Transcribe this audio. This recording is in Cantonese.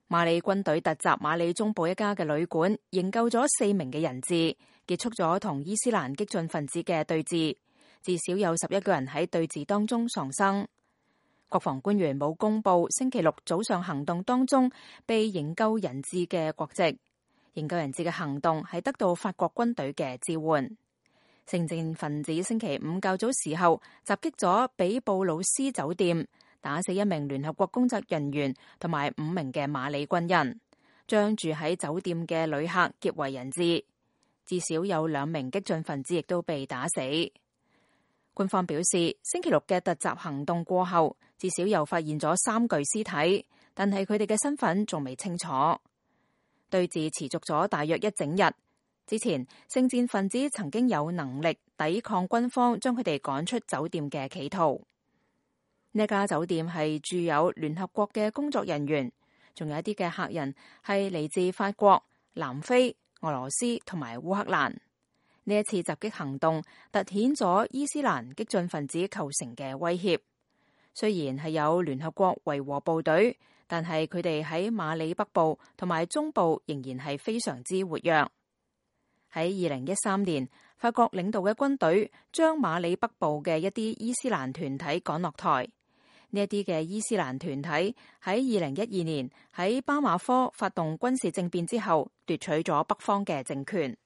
馬里軍隊突襲馬里中部一家嘅旅館，營救咗4名嘅人質，結束咗同伊斯蘭激進分子嘅對峙。至少有11個人喺對峙當中喪生。國防官員冇公布星期六早上行動當中被營救人質嘅國籍。營救人質嘅行動係得到法國軍隊嘅支援。聖戰分子星期5較早時候襲擊咗比布魯斯酒店，打死1名聯合國工作人員同埋5名嘅馬里軍人，將住喺酒店嘅旅客劫為人質。至少有2名激進分子亦都被打死。官方表示，星期六嘅突襲行動過後，至少又發現咗3具屍體，但係佢哋嘅身份仲未清楚。對峙持續咗大約1整日。之前，聖戰分子曾經有能力抵抗軍方將佢哋趕出酒店嘅企圖。呢家酒店係住有聯合國嘅工作人員，仲有一啲嘅客人係嚟自法國、南非、俄羅斯同埋烏克蘭。呢一次襲擊行動凸顯咗伊斯蘭激進分子構成嘅威脅。雖然係有聯合國維和部隊，但係佢哋喺馬里北部同埋中部仍然係非常之活躍。喺2013年，法國領導嘅軍隊將馬里北部嘅一啲伊斯蘭團體趕落台。呢一啲嘅伊斯蘭團體喺2012年喺巴馬科發動軍事政變之後，奪取咗北方嘅政權。